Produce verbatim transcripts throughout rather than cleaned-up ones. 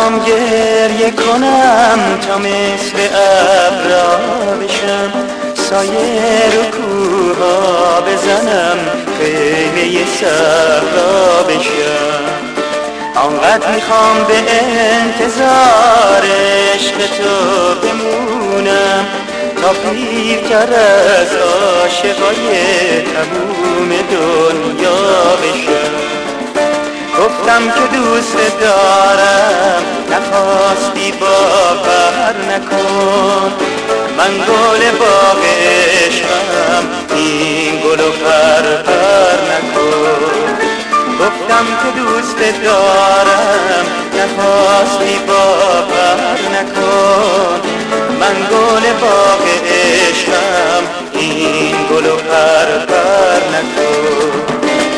میخوام گریه کنم تا مثل ابرا بشم، سایه رو کوها بزنم، خیمه صحرا بشم. آنقدر میخوام به انتظار عشق تو بمونم تا پیرتر از عاشقای تموم دنیا بشم. گفتم که دوست دارم، نخواستی باور نکن، من گل باغ عشقم، این گل و پر پر نکن. گفتم که دوست دارم، نخواستی باور نکن، من گل باغ عشقم، این گل و پر پر نکن.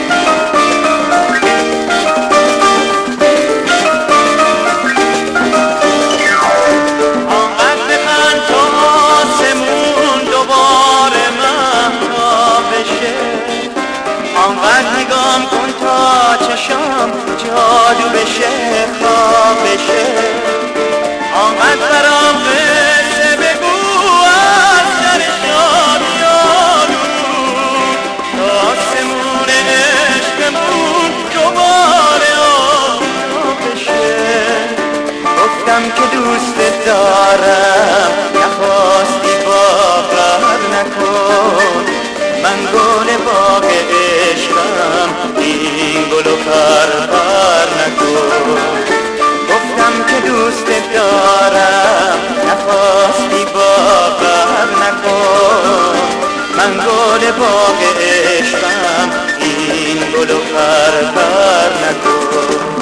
آنقدر نگام کن تا چشام جادو بشه، خواب بشه. آنقدر برام قصه بگو از در شادیانو، تا آسمون عشقمون دوباره آفتاب بشه. گفتم که دوست دارم، نخواستی باور نکن، من گل باغ عشقم، این گل و پر پر نکن. گفتم که دوست دارم، نخواستی باور نکن، من گل باغ عشقم، این گل و پر پر نکن.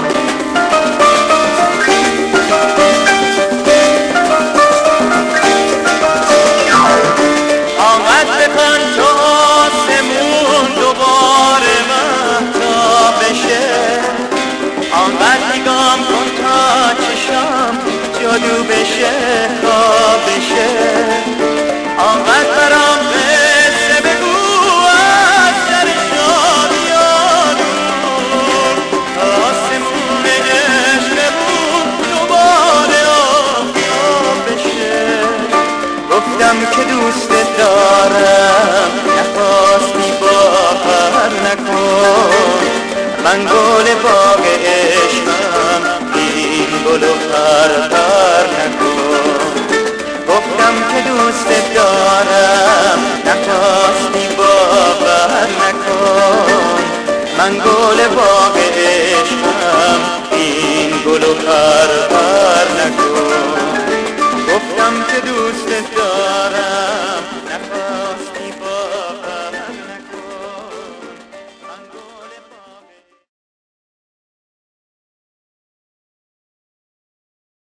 آنقدر نگام کن تا چشام جادو بشه، خواب بشه. آنقدر برام قصه بگو از در شادیانو، تا آسمون عشقمون دوباره آفتاب بشه. گفتم که دوست دارم، نخواستی باور نکن، من گل باغ عشقم، این گل و پر پر نکن. گفتم که دوست دارم، نخواستی باور نکن، من گل باغ عشقم، این گل و پر پر نکن. گفتم که دوست دارم.